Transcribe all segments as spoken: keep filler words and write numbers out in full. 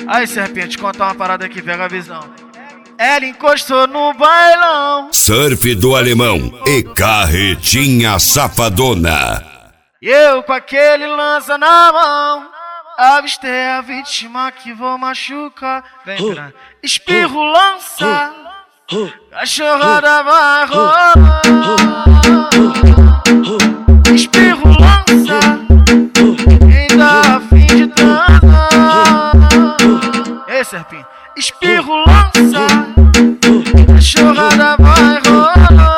Aí, serpente, contar uma parada que pega a visão. Ela encostou no bailão. Surf do Alemão e Carretinha Safadona. E eu com aquele lança na mão, avistei a vítima que vou machucar. Vem pra espirro, lança, cachorrada vai rolar. Espirro, lança, quem dá a fim de transar. Ei, serpinho, espirro, lança, cachorrada vai rolar.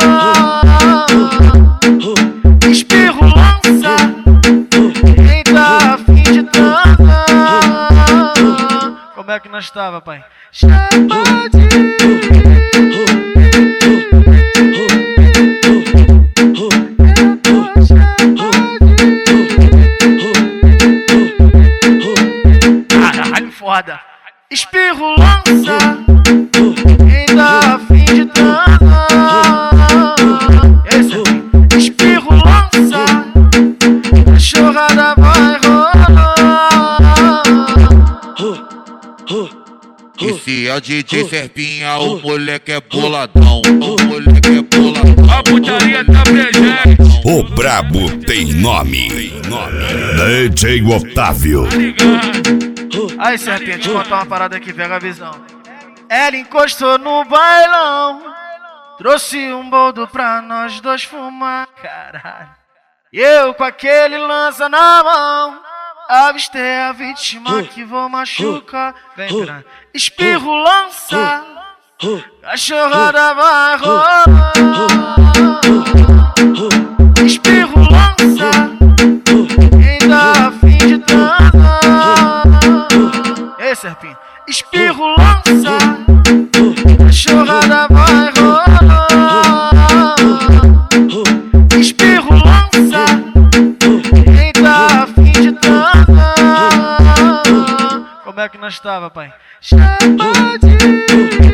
Espirro, lança, quem tá a fim de transar. Como é que nós tava, pai? Chama de caralho, foda. Espirro, lança, quem tá a fim de transar. Esse é espirro, lança, cachorrada vai rolar. E se é D J Serpinha, o moleque é boladão. O moleque é boladão. A putaria tá presente. O brabo tem nome. Tem nome. D J Otávio. Aí, serpente, contar uma parada que pega a visão. Ela encostou no bailão, trouxe um boldo pra nós dois fumar. Caralho. E eu com aquele lança na mão, avistei a vítima que vou machucar. Vem pra espirro, lança, cachorrada vai rolar. Espirro, lança, quem dá a fim de transar. Ei, serpinho, espirro, lança, cachorrada vai rolar. Espirro, lança, quem tá a fim de transar. Como é que nós tava, pai? Chama de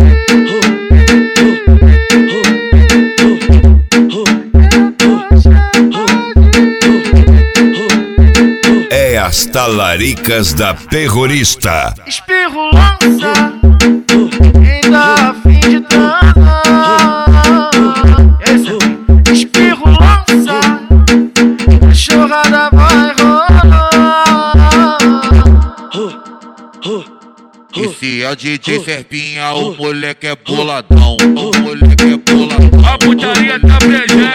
É as talaricas da terrorista. espirro, lança, quem dá a fim de transar. Esse é espirro, lança, cachorrada vai rolar. E se é D J Serpinha, o moleque é boladão. O moleque é boladão. A putaria tá presente.